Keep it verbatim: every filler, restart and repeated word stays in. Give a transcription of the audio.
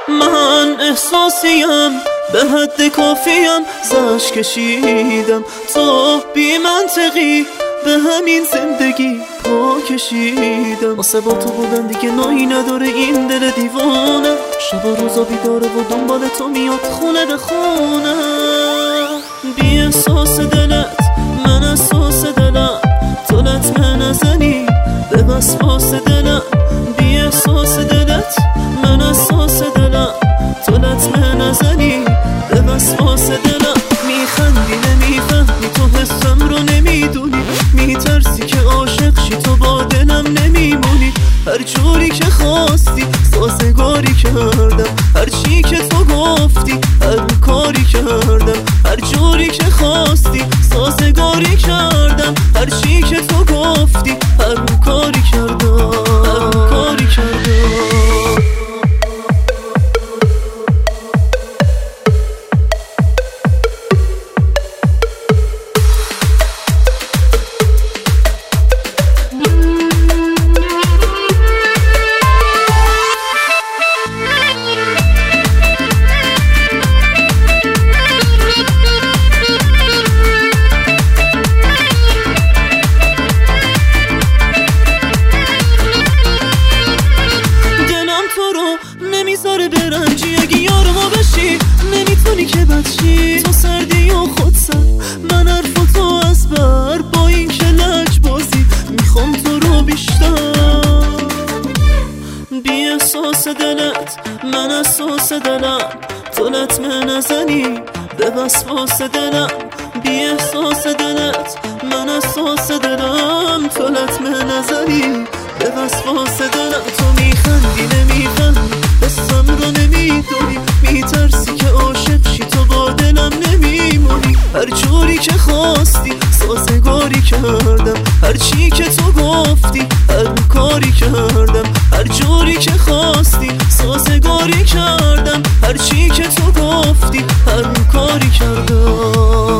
من احساسیم به حد کافیم زش کشیدم، تو بی منطقی به همین زندگی پا کشیدم. واسه با تو بودن دیگه نایی نداره این دل دیوانه، شب و روزا بیداره و دنبال تو میاد خونه به خونه. بی احساس دلت من اساس دلم، تو لطمه نزنی به وسواس دلم. بی احساس دلت من اساس دلم، تو لطمه نزنی به وسواس دلم. میخندی نمیفهمی تو حسم رو نمیدونی، میترسی که عاشق شی تو با دلم نمیمونی. هر جوری که خواستی سازگاری کردم، هر چی که تو گفتی هر کاری کردم. هر جوری که خواستی سازگاری کردم، هر چی که تو گفتی هر کاری کردم، هر کاری کردم. نمیذاره برنجی اگه یار ما بشی، نمیتونی که بدشی تو سردی و خود سر. من حرف تو از بر با این که لج بازی میخوام تو رو بیشتر. بی احساس دلت من اساس دلم، تو لطمه نزنی به وسواس دلم. بی احساس دلت من اساس دلم، تو لطمه نزنی به وسواس دلم. تو میخندی نمیفهمی حسم رو نمیدونی، میترسی که عاشق شی تو با دلم نمیمونی. هر جوری که خواستی سازگاری کردم، هر چی که تو گفتی هر کاری کردم. هر جوری که خواستی سازگاری کردم، هر چی که تو گفتی هر کاری کردم.